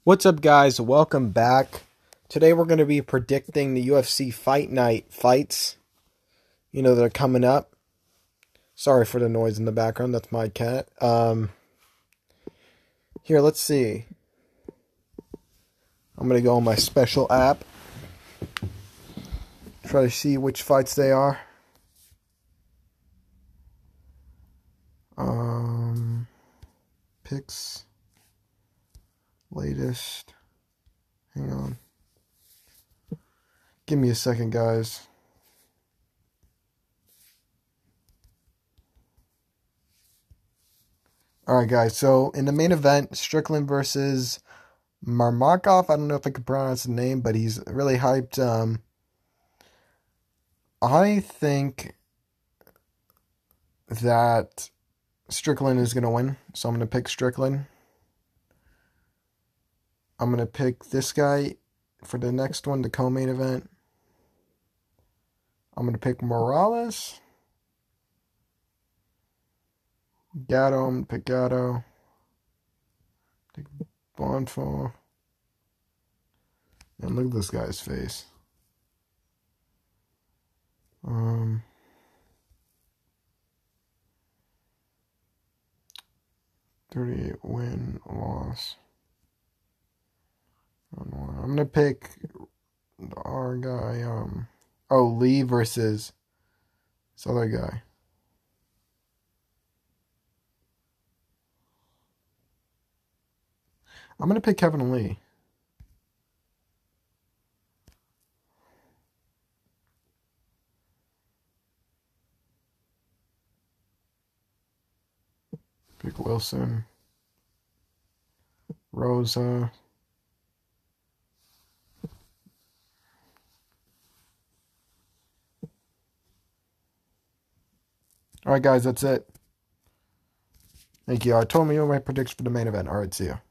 What's up, guys? Welcome back. Today we're going to be predicting the UFC Fight Night fights, that are coming up. Sorry for the noise in the background. That's my cat. Here, let's see. I'm going to go on my special app. Try to see which fights they are. Picks. Latest. Hang on. Give me a second, guys. Alright, guys. So, in the main event, Strickland versus Marmakov. I don't know if I can pronounce the name, but he's really hyped. I think that Strickland is going to win, so I'm going to pick Strickland. I'm going to pick this guy for the next one, the co-main event. I'm going to pick Morales. Gatto, I'm going to pick Gatto. Take Bonfall. And look at this guy's face. 38 win, loss. I'm going to pick our guy, Lee versus this other guy. I'm going to pick Kevin Lee. Pick Wilson. Rosa. Alright, guys, that's it. Thank you. I told me my predictions for the main event. Alright, see ya.